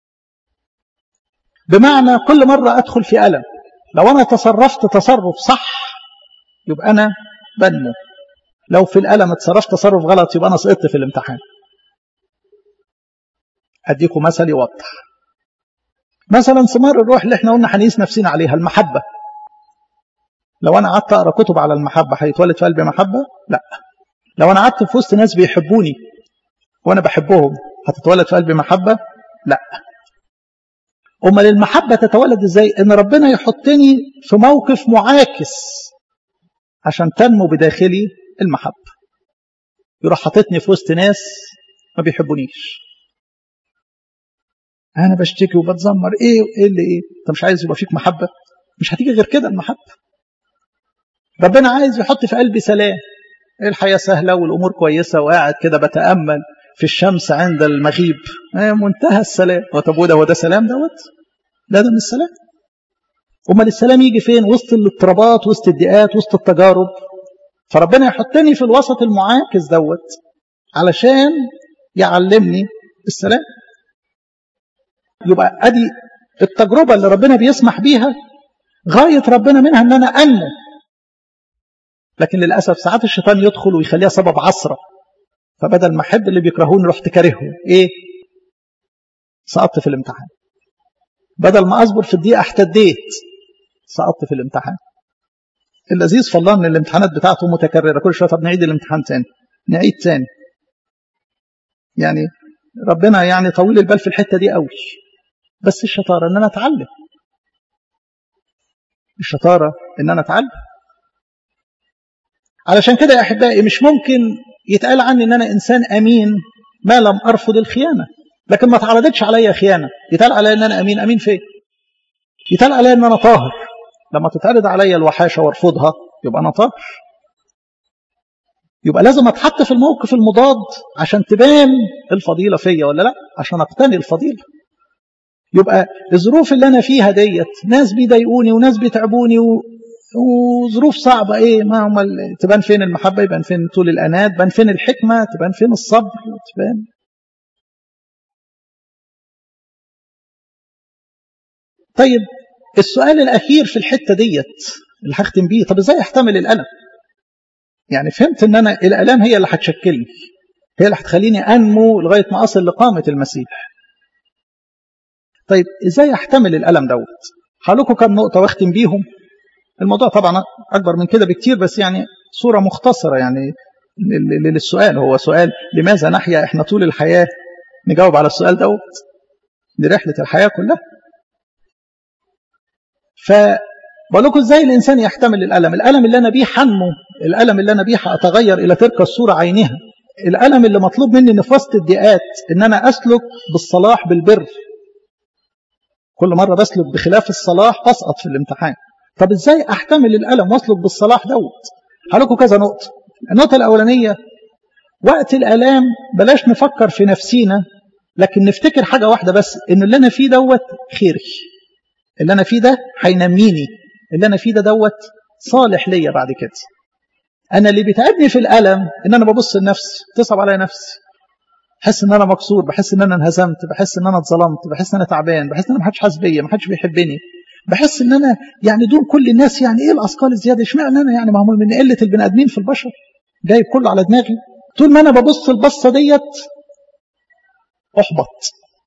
بمعنى كل مره ادخل في الم، لو انا تصرفت تصرف صح يبقى انا بنمو، لو في الالم اتصرفت تصرف غلط يبقى انا سقطت في الامتحان. اديكم مثل يوضح. مثلا ثمار الروح اللي احنا قلنا هنقيس نفسنا عليها، المحبه. لو انا قعدت اقرا كتب على المحبه هيتولد في قلبي محبه؟ لا. لو انا قعدت في وسط ناس بيحبوني وانا بحبهم هتتولد في قلبي محبه؟ لا. امال المحبه تتولد ازاي؟ ان ربنا يحطني في موقف معاكس عشان تنمو بداخلي المحبه. يروح حاططني في وسط ناس ما بيحبونيش، انا بشتكي وبتذمر، ايه ايه اللي ايه؟ انت مش عايز يبقى فيك محبه؟ مش هتيجي غير كده المحبه. ربنا عايز يحط في قلبي سلام، الحياه سهله والامور كويسه، وقاعد كده بتامل في الشمس عند المغيب، منتهى السلام. طب وده وده سلام دوت؟ لا، ده مش سلام. امال السلام يجي فين؟ وسط الاضطرابات، وسط الضيقات، وسط التجارب. فربنا يحطني في الوسط المعاكس دوت علشان يعلمني السلام. يبقى ادي التجربه اللي ربنا بيسمح بيها، غايه ربنا منها ان انا انمو. لكن للاسف ساعات الشيطان يدخل ويخليها سبب عثره، فبدل ما احب اللي بيكرهوني رحت كارههم، ايه؟ سقطت في الامتحان. بدل ما اصبر في الدقيقه احتديت، سقطت في الامتحان. اللذيذ في الله ان الامتحانات بتاعته متكرره، كل شويه طب نعيد الامتحان تاني، نعيد تاني. يعني ربنا يعني طويل البال في الحته دي قوي. بس الشطاره ان انا اتعلم. الشطاره ان انا اتعلم. علشان كده يا احبائي مش ممكن يتقال عني ان انا انسان امين ما لم ارفض الخيانه. لكن ما اتعرضتش عليا خيانه، يتقال عليا ان انا امين. امين فين؟ يتقال عليا ان انا طاهر. لما تتعرض عليا الوحاشه وارفضها يبقى انا طاهر. يبقى لازم اتحط في الموقف المضاد عشان تبان الفضيله فيا ولا لا، عشان اقتني الفضيله. يبقى الظروف اللي انا فيها ديت، ناس بيضايقوني وناس بيتعبوني و... وظروف صعبه، ايه ما هم ال... تبان فين المحبه؟ يبان فين طول الانات؟ تبان فين الحكمه؟ تبان فين الصبر؟ تبان. طيب السؤال الاخير في الحته ديت اللي هختم بيه، طب ازاي احتمل الالم؟ يعني فهمت ان انا الالام هي اللي هتشكلني، هي اللي هتخليني انمو لغايه ما اصل لقامه المسيح. طيب ازاي احتمل الالم دوت؟ هقول لكم كم نقطه واختم بيهم. الموضوع طبعا اكبر من كده بكتير، بس يعني صوره مختصره يعني للسؤال. هو سؤال لماذا نحيا احنا طول الحياه؟ نجاوب على السؤال دوت، دي رحله الحياه كلها. فبقول لكم ازاي الانسان يحتمل الالم. الالم اللي انا بيه حنمو، الالم اللي انا بيه اتغير الى تلك الصوره عينها. الالم اللي مطلوب مني ان في وسط الضيقات ان انا اسلك بالصلاح بالبر. كل مره بسلك بخلاف الصلاح بسقط في الامتحان. طب ازاي احتمل الالم واسلك بالصلاح دوت؟ هقول لكم كذا نقطه. النقطه الاولانيه، وقت الالام بلاش نفكر في نفسينا، لكن نفتكر حاجه واحده بس، ان اللي انا فيه دوت خيري، اللي انا فيه ده هينميني، اللي انا فيه ده دوت صالح ليا بعد كده. أنا اللي بيتعبني في الألم إن أنا ببص لنفسي، تصعب علي نفسي، بحس إن أنا مكسور، بحس إن أنا انهزمت، بحس إن أنا اتظلمت، بحس إن أنا تعبان، بحس إن أنا محدش حاسس بيا، محدش بيحبني، بحس إن أنا يعني دون كل الناس، يعني إيه الأثقال الزيادة؟ اشمعنى أنا يعني معمول من قلة البني آدمين في البشر، جايب كله على دماغي. طول ما أنا ببص البصة ديت أحبط.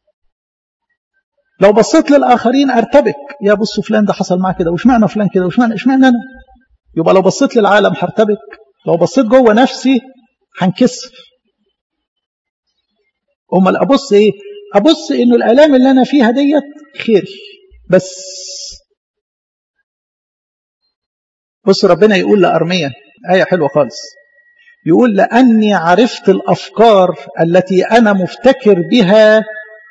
لو بصيت للآخرين أرتبك، يا بصوا فلان ده حصل معاه كده، واشمعنى فلان كده، واشمعنى اشمعنى أنا. يبقى لو بصيت للعالم هرتبك، لو بصيت جوه نفسي هنكسر. أمال أبص إيه؟ أبص إنه الآلام اللي أنا فيها ديت خير بس. بص ربنا يقول لأرميا آية حلوة خالص، يقول لأني عرفت الأفكار التي أنا مفتكر بها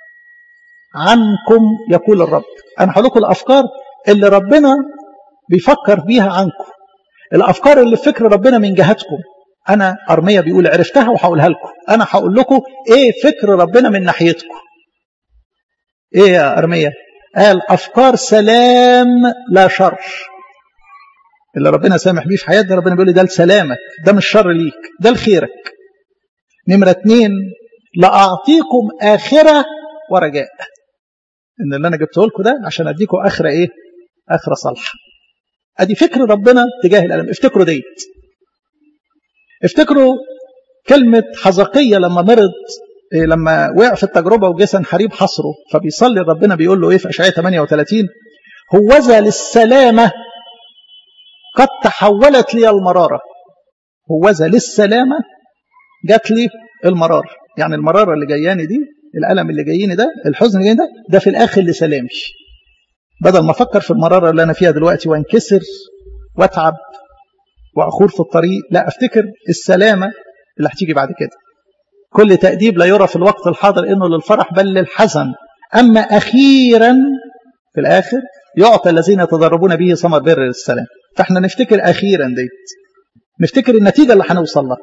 عنكم يقول الرب. أنا هقول لكم الأفكار اللي ربنا بيفكر بيها عنكم، الأفكار اللي فكر ربنا من جهتكم. أنا أرميا بيقول عرفتها وهقولها لكم. أنا هقول لكم إيه فكر ربنا من ناحيتكم. إيه يا أرميا؟ قال أفكار سلام لا شر. اللي ربنا سامح بيه في حياتنا ربنا بيقول لي ده لسلامك، ده مش شر ليك، ده لخيرك. نمرة اتنين، لأعطيكم آخرة ورجاء. إن اللي أنا جبته لكم ده عشان أديكم آخرة إيه؟ آخرة صالحة. أدي فكر ربنا تجاه الألم. افتكروا ديت، افتكروا كلمة حزقية لما مرض، إيه لما وقع في التجربة وجه سنحريب حصره، فبيصلي ربنا بيقول له إيه في أشعياء ثمانية وثلاثين؟ هوذا للسلامة قد تحولت لي المرارة. هوذا للسلامة جات لي المرارة، يعني المرارة اللي جاياني دي، الألم اللي جايني ده، الحزن اللي جايني ده، ده في الآخر لسلامي. بدل ما أفكر في المرارة اللي أنا فيها دلوقتي وانكسر واتعب وأخور في الطريق، لا أفتكر السلامة اللي هتيجي بعد كده. كل تأديب لا يرى في الوقت الحاضر إنه للفرح بل للحزن، أما أخيرا في الآخر يعطى الذين يتدربون به ثمر بر السلام. فإحنا نفتكر أخيرا ديت، نفتكر النتيجة اللي هنوصل لها.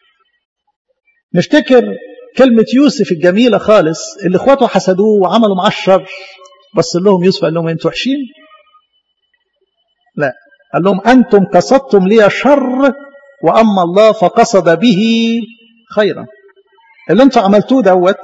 نفتكر كلمة يوسف الجميلة خالص اللي اخواته حسدوه وعملوا معاه الشر، بس لهم يوسف قال لهم انتوا وحشين؟ لا، قال لهم أنتم قصدتم لي شر وأما الله فقصد به خيرا. اللي انتوا عملتوه دوت،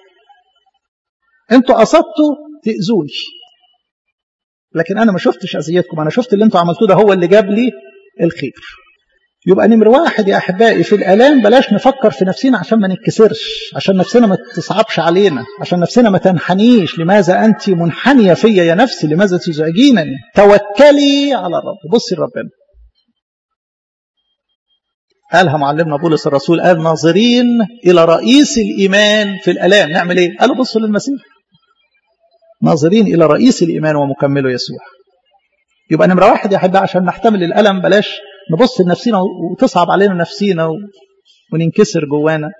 انتوا قصدتوا تأذوني، لكن أنا ما شفتش أذيتكم، أنا شفت اللي انتوا عملتوه ده هو اللي جاب لي الخير. يبقى نمر واحد يا أحبائي في الآلام بلاش نفكر في نفسنا عشان ما نتكسرش، عشان نفسنا ما تصعبش علينا، عشان نفسنا ما تنحنيش. لماذا أنت منحنية فيا يا نفسي؟ لماذا تزعجينني؟ توكلي على الرب، بصي لربنا. قالها معلمنا بولس الرسول، قال ناظرين إلى رئيس الإيمان في الآلام. نعمل إيه؟ قالوا بصوا للمسيح، ناظرين إلى رئيس الإيمان ومكمله يسوع. يبقى نمرة واحد يا أحبائي عشان نحتمل الألم بلاش نبص لنفسنا وتصعب علينا نفسينا وننكسر جوانا.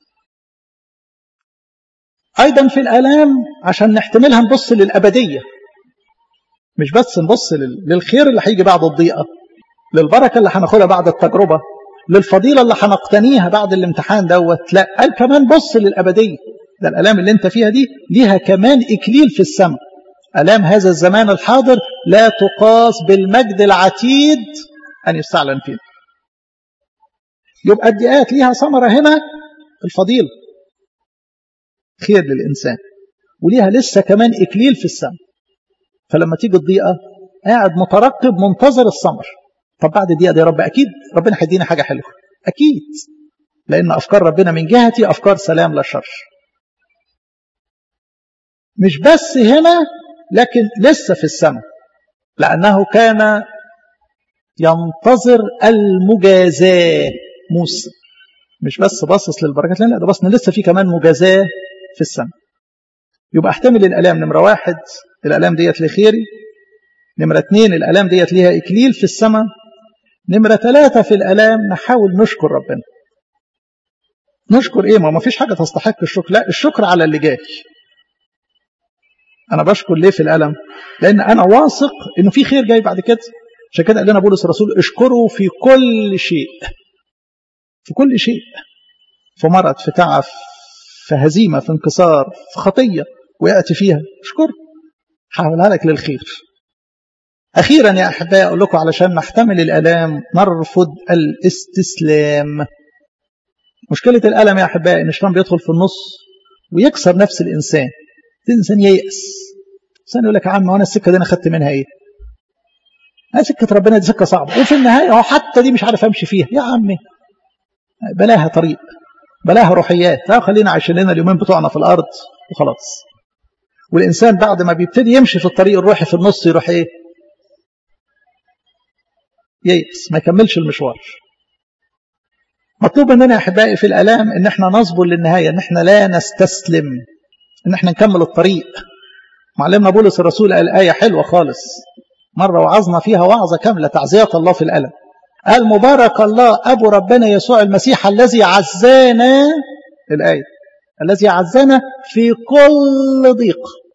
أيضا في الآلام عشان نحتملها نبص للأبدية، مش بس نبص للخير اللي هيجي بعد الضيقة، للبركة اللي هناخدها بعد التجربة، للفضيلة اللي هنقتنيها بعد الامتحان دوت. لا، قال كمان بص للأبدية. ده الآلام اللي انت فيها دي ليها كمان إكليل في السماء. آلام هذا الزمان الحاضر لا تقاس بالمجد العتيد أن يستعلن فيه. يبقى الضيقات ليها ثمرة هنا، الفضيلة خير للإنسان، وليها لسه كمان إكليل في السماء. فلما تيجي الضيقة قاعد مترقب منتظر الثمر. طب بعد الضيقة دي يا رب أكيد ربنا هيدينا حاجة حلوة، أكيد، لأن أفكار ربنا من جهتي أفكار سلام لا شر. مش بس هنا لكن لسه في السماء، لأنه كان ينتظر المجازاة. موسى مش بس باصص للبركات، لا ده بصنا لسه في كمان مجازاة في السماء. يبقى احتمل الآلام. نمرة واحد الآلام ديت لخيري. نمرة اتنين الآلام ديت ليها إكليل في السماء. نمرة ثلاثة في الآلام نحاول نشكر ربنا. نشكر ايه؟ ما ما فيش حاجة تستحق الشكر، لا الشكر على اللي جاي. أنا بشكر ليه في الألم؟ لأن أنا واثق إنه في خير جاي بعد كده. عشان كده قال لنا بولس الرسول اشكروا في كل شيء. في كل شيء، في مرض، في تعب، في هزيمة، في انكسار، في خطية وقعت فيها، اشكر، حاولها لك للخير. أخيرا يا أحبائي أقول لكم علشان نحتمل الآلام نرفض الاستسلام. مشكلة الألم يا أحبائي إن الشيطان بيدخل في النص ويكسر نفس الإنسان. الإنسان ييأس، الإنسان يقول لك يا عم وأنا السكة دي أنا خدت منها إيه؟ أنا سكة ربنا دي سكة صعبة، وفي النهاية هو حتى دي مش عارف أمشي فيها. يا عمي بلاها طريق، بلاها روحيات، لا خلينا عايشين لنا اليومين بتوعنا في الأرض وخلاص. والإنسان بعد ما بيبتدي يمشي في الطريق الروحي في النص يروح إيه؟ ييأس، ما يكملش المشوار. مطلوب مننا يا أحبائي في الآلام إن احنا نصبر للنهاية، إن احنا لا نستسلم، إن احنا نكمل الطريق. معلمنا بولس الرسول قال آية حلوة خالص مرة وعظنا فيها وعظة كاملة تعزيات الله في الألم. قال مبارك الله أبو ربنا يسوع المسيح الذي عزانا، الآية الذي عزانا في كل ضيق.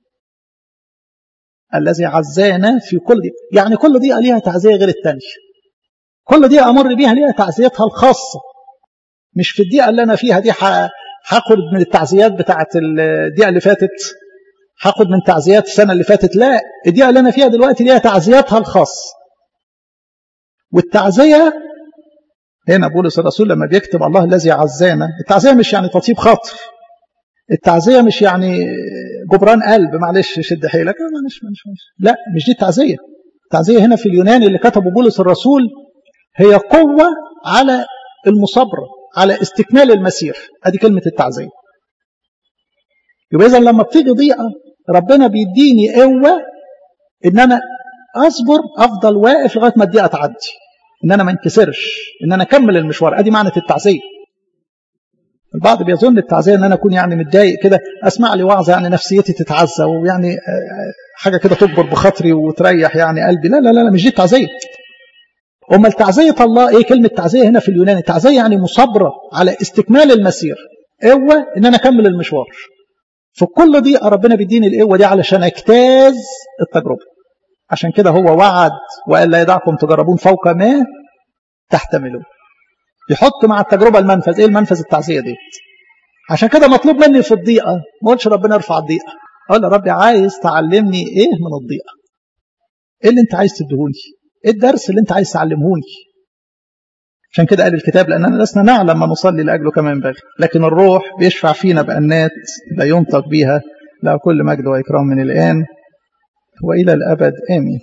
الذي عزانا في كل ضيق، يعني كل ضيقة ليها تعزية غير الثانية. كل ضيقة أمر بيها ليها تعزيتها الخاصة. مش في الدقيقة اللي أنا فيها دي هاخد من التعزيات بتاعت الدقيقة اللي فاتت، هاخد من تعزيات السنة اللي فاتت. لا، الدقيقة اللي أنا فيها دلوقتي ليها تعزياتها الخاصة. والتعزية هنا بولس الرسول لما بيكتب الله الذي عزانا، التعزية مش يعني تطيب خاطر، التعزية مش يعني جبران قلب معلش شد حيلك معلش معلش معلش. لا، مش دي التعزية. التعزية هنا في اليوناني اللي كتبه بولس الرسول هي قوة على المصابرة، على استكمال المسير. ادي كلمة التعزية. يبقى إذا لما بتيجي ضيقة ربنا بيديني قوة ان انا اصبر، افضل واقف لغاية ما الضيقة تعدي، ان انا ما انكسرش، ان انا اكمل المشوار. ادي معنى التعزية. البعض بيظن التعزية ان انا اكون يعني متضايق كده، اسمع لي وعظة يعني نفسيتي تتعزى ويعني حاجة كده تكبر بخاطري وتريح يعني قلبي. لا لا لا، مش دي التعزية. أما التعزية الله إيه؟ كلمة تعزية هنا في اليوناني تعزية يعني مصابرة على استكمال المسير، قوة إن أنا أكمل المشوار. في كل ضيقة ربنا بيديني القوة دي علشان أجتاز التجربة. عشان كده هو وعد وقال لا يدعكم تجربون فوق ما تحتملون. يحط مع التجربة المنفذ. إيه المنفذ؟ التعزية دي. عشان كده مطلوب مني في الضيقة ما قلتش ربنا ارفع الضيقة، أقول يا ربي عايز تعلمني إيه من الضيقة؟ إيه اللي أنت عايز تدهوني؟ إيه الدرس اللي أنت عايز تعلمهوني؟ عشان كده قال الكتاب لأننا لسنا نعلم ما نصلي لأجله كما ينبغي، لكن الروح بيشفع فينا بأنات لا ينطق بها. لا كل مجد وإكرام من الآن وإلى الأبد آمين.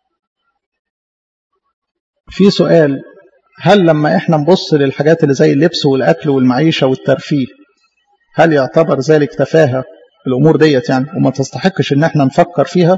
في سؤال: هل لما إحنا نبص للحاجات اللي زي اللبس والأكل والمعيشة والترفيه هل يعتبر ذلك تفاهة الأمور ديت يعني وما تستحقش إن إحنا نفكر فيها؟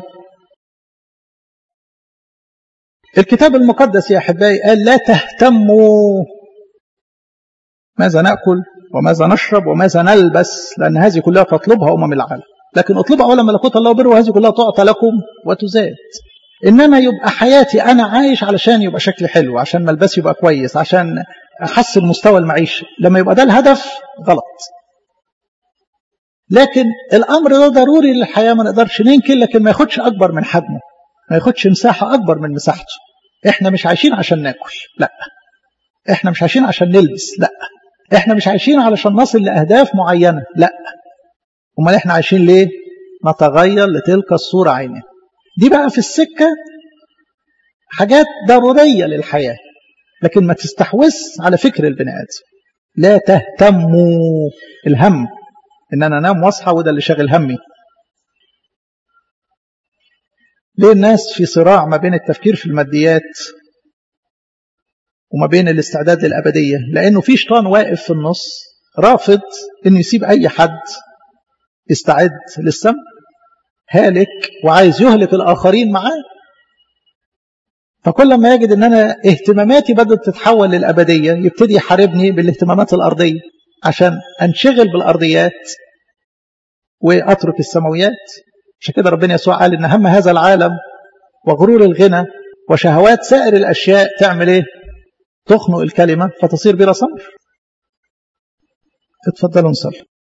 الكتاب المقدس يا أحبائي قال لا تهتموا ماذا نأكل وماذا نشرب وماذا نلبس، لأن هذه كلها تطلبها أمم العالم، لكن اطلبوا أولا ملكوت الله وبره وهذه كلها تعطى لكم وتزاد. إنما يبقى حياتي أنا عايش علشان يبقى شكلي حلو، عشان ملبسي يبقى كويس، عشان أحسن مستوى المعيشة. لما يبقى ده الهدف غلط. لكن الأمر ده ضروري للحياة ما نقدرش ننكر، لكن ما ياخدش أكبر من حجمه، ما ياخدش مساحة أكبر من مساحته. إحنا مش عايشين عشان ناكل، لا. إحنا مش عايشين عشان نلبس، لا. إحنا مش عايشين علشان نصل لأهداف معينة، لا. أمال إحنا عايشين ليه؟ نتغير لتلك الصورة عينها. دي بقى في السكة حاجات ضرورية للحياة، لكن ما تستحوذ على فكر البني آدم. لا تهتموا. الهم إن أنا أنام وأصحى وده اللي شاغل همي. ليه الناس في صراع ما بين التفكير في الماديات وما بين الاستعداد للأبدية؟ لأنه في شيطان واقف في النص رافض إنه يسيب أي حد يستعد للسمع، هالك وعايز يهلك الآخرين معاه. فكل ما يجد أن أنا اهتماماتي بدأت تتحول للأبدية يبتدي يحاربني بالاهتمامات الأرضية عشان أنشغل بالأرضيات وأترك السماويات. عشان كده ربنا يسوع قال إن هم هذا العالم وغرور الغنى وشهوات سائر الأشياء تعمل إيه؟ تخنق الكلمة فتصير بلا ثمر. اتفضلوا نصلي.